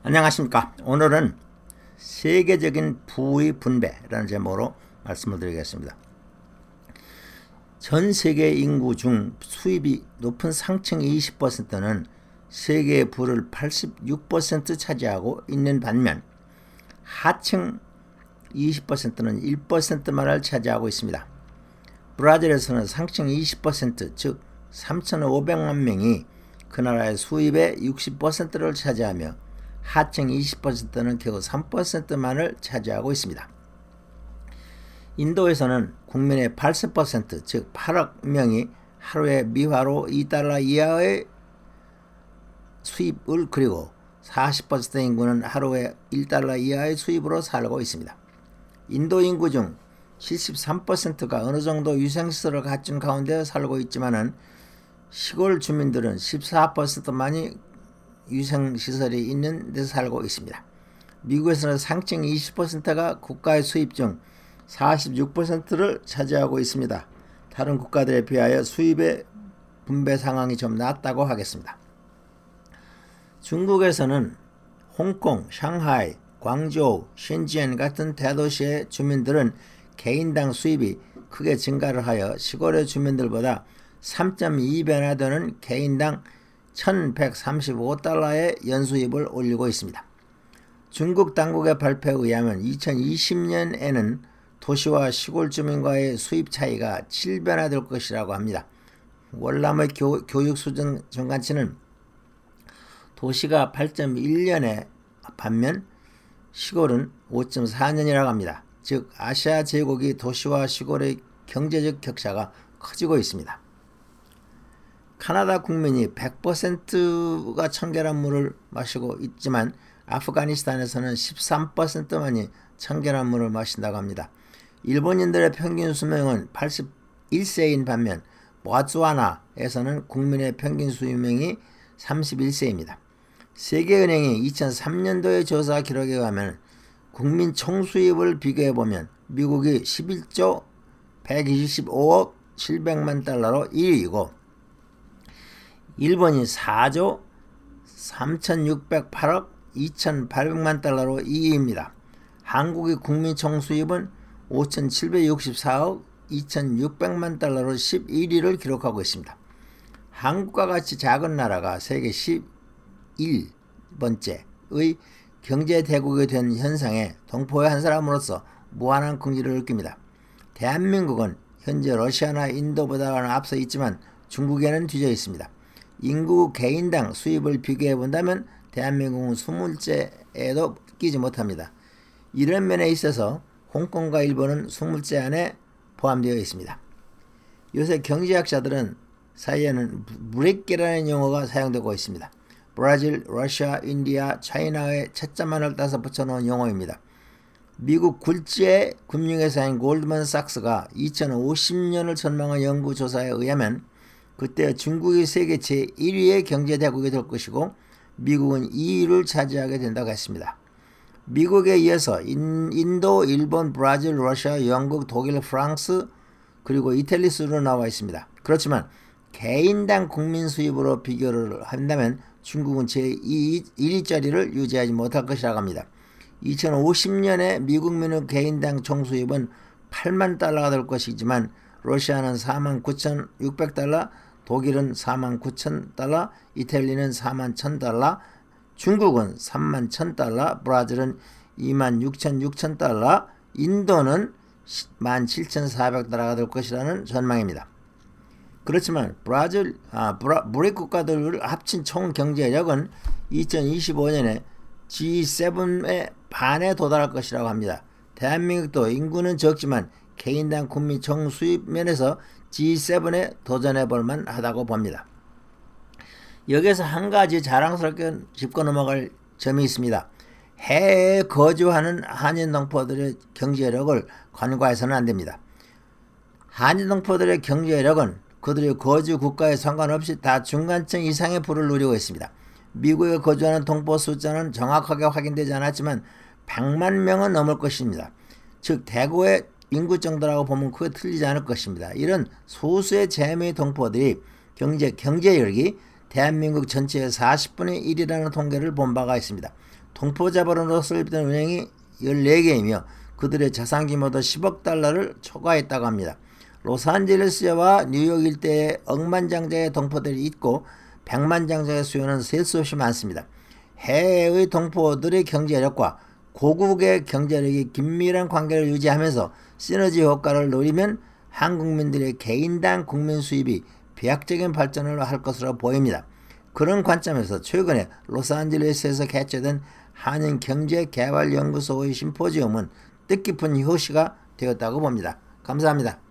안녕하십니까. 오늘은 세계적인 부의 분배라는 제목으로 말씀을 드리겠습니다. 전 세계 인구 중 수입이 높은 상층 20%는 세계의 부를 86% 차지하고 있는 반면 하층 20%는 1%만을 차지하고 있습니다. 브라질에서는 상층 20%, 즉 3,500만 명이 그 나라의 수입의 60%를 차지하며 하층 20%는 겨우 3%만을 차지하고 있습니다. 인도에서는 국민의 80%, 즉 8억 명이 하루에 미화로 2달러 이하의 수입을 그리고 40%의 인구는 하루에 1달러 이하의 수입으로 살고 있습니다. 인도 인구 중 73%가 어느 정도 위생시설을 갖춘 가운데 살고 있지만은 시골 주민들은 14%만이 위생시설이 있는 데서 살고 있습니다. 미국에서는 상층 20%가 국가의 수입 중 46%를 차지하고 있습니다. 다른 국가들에 비하여 수입의 분배 상황이 좀 낫다고 하겠습니다. 중국에서는 홍콩, 상하이, 광저우, 신지엔 같은 대도시의 주민들은 개인당 수입이 크게 증가를 하여 시골의 주민들보다 3.2배나 되는 개인당 1,135달러의 연수입을 올리고 있습니다. 중국 당국의 발표에 의하면 2020년에는 도시와 시골 주민과의 수입 차이가 7배나 될 것이라고 합니다. 월남의 교육 수준 중간치는 도시가 8.1년에 반면 시골은 5.4년이라고 합니다. 즉 아시아 제국이 도시와 시골의 경제적 격차가 커지고 있습니다. 카나다 국민이 100%가 청결한 물을 마시고 있지만 아프가니스탄에서는 13%만이 청결한 물을 마신다고 합니다. 일본인들의 평균 수명은 81세인 반면 보츠와나에서는 국민의 평균 수명이 31세입니다. 세계은행이 2003년도의 조사 기록에 의하면 국민 총수입을 비교해보면 미국이 11조 125억 700만 달러로 1위이고 일본이 4조 3,608억 2,800만 달러로 2위입니다. 한국의 국민 총수입은 5,764억 2,600만 달러로 11위를 기록하고 있습니다. 한국과 같이 작은 나라가 세계 11번째의 경제대국이 된 현상에 동포의 한 사람으로서 무한한 긍지를 느낍니다. 대한민국은 현재 러시아나 인도보다는 앞서 있지만 중국에는 뒤져 있습니다. 인구 개인당 수입을 비교해 본다면 대한민국은 20째에도 끼지 못합니다. 이런 면에 있어서 홍콩과 일본은 20째 안에 포함되어 있습니다. 요새 경제학자들은 사이에는 브릭이라는 용어가 사용되고 있습니다. 브라질, 러시아, 인디아, 차이나의 채자만을 따서 붙여놓은 용어입니다. 미국 굴지의 금융회사인 골드만삭스가 2050년을 전망한 연구조사에 의하면 그때 중국이 세계 제1위의 경제대국이 될 것이고 미국은 2위를 차지하게 된다고 했습니다. 미국에 이어서 인도, 일본, 브라질, 러시아, 영국, 독일, 프랑스 그리고 이탈리 순으로 나와 있습니다. 그렇지만 개인당 국민 수입으로 비교를 한다면 중국은 제1위 자리를 유지하지 못할 것이라고 합니다. 2050년에 미국민의 개인당 총수입은 8만 달러가 될 것이지만 러시아는 49,600달러, 독일은 49,000달러, 이탈리아는 41,000달러, 중국은 31,000달러, 브라질은 26,600달러, 인도는 17,400달러가 될 것이라는 전망입니다. 그렇지만 브릭 국가들을 합친 총 경제력은 2025년에 G7의 반에 도달할 것이라고 합니다. 대한민국도 인구는 적지만 개인당 국민 총수입 면에서 G7에 도전해볼 만하다고 봅니다. 여기서 한 가지 자랑스럽게 짚고 넘어갈 점이 있습니다. 해외에 거주하는 한인 동포들의 경제력을 간과해서는 안됩니다. 한인 동포들의 경제력은 그들의 거주 국가에 상관없이 다 중간층 이상의 부를 누리고 있습니다. 미국에 거주하는 동포 숫자는 정확하게 확인되지 않았지만 100만 명은 넘을 것입니다. 즉 대구의 인구 정도라고 보면 크게 틀리지 않을 것입니다. 이런 소수의 재미 동포들이 경제력이 대한민국 전체의 40분의 1이라는 통계를 본 바가 있습니다. 동포 자본으로 설립된 은행이 14개이며 그들의 자산 규모도 10억 달러를 초과했다고 합니다. 로스앤젤레스와 뉴욕 일대에 억만장자의 동포들이 있고 백만장자의 수요는 셀 수 없이 많습니다. 해외의 동포들의 경제력과 고국의 경제력이 긴밀한 관계를 유지하면서 시너지 효과를 노리면 한국민들의 개인당 국민 수입이飛躍적인 발전을 할 것으로 보입니다. 그런 관점에서 최근에 로스앤젤레스에서 개최된 한인경제개발연구소의 심포지움은 뜻깊은 효시가 되었다고 봅니다. 감사합니다.